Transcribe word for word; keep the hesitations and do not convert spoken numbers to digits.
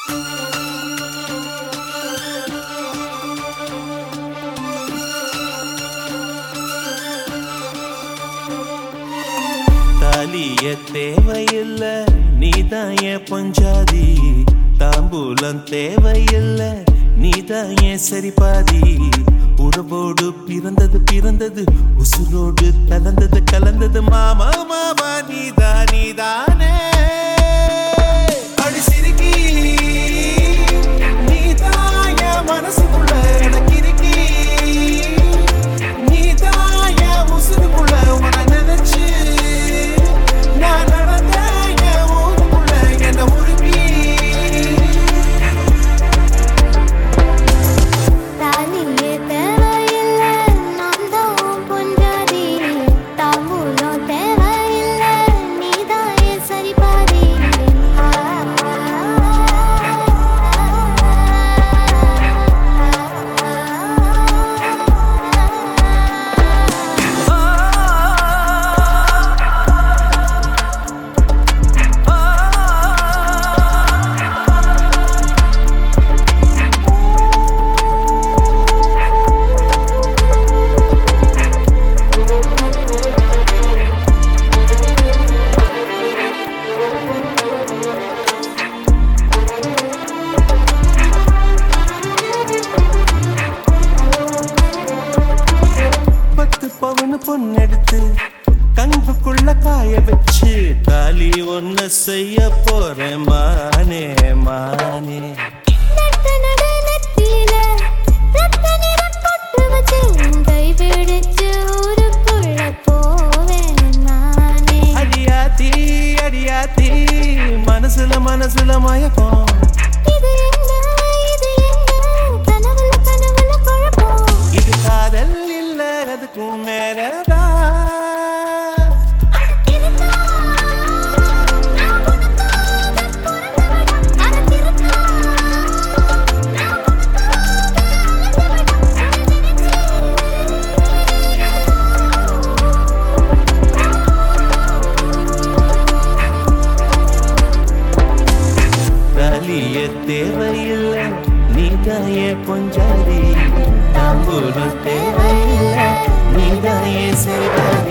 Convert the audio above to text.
தாலிய தேவையில்ல நீதான் என் பஞ்சாதி, தாம்பூலம் தேவையில்ல நீதான் என் சரிபாதி. உறவோடு பிறந்தது பிறந்தது உசுரோடு கலந்தது கலந்தது மாமா மாமா நீதா நீதானே. அடி சிரிக்கி நீதான் என் மனசுக்குள்ள எனக்கு இருக்கி, நீதான் என் உசுருக்குள்ள உன நினைச்சு நான் நடந்த என் ஊருக்குள்ள என்ன உருக்கி. பவனு பொண்ணெடுத்து கண்புக்குள்ள காய வச்சு தாலி ஒன்ன செய்ய போறேன் மானே மானே. அடியாத்தி அடியாத்தி மனசுல மனசுல மயக்கம், இது காதல் இல்ல அதுக்கும் மேலதான். தாலிய தேவையில்ல நீதான் என் பஞ்சாதி, தாம்பூலம் தேவையில்ல நீதான் என் சரிபாதி.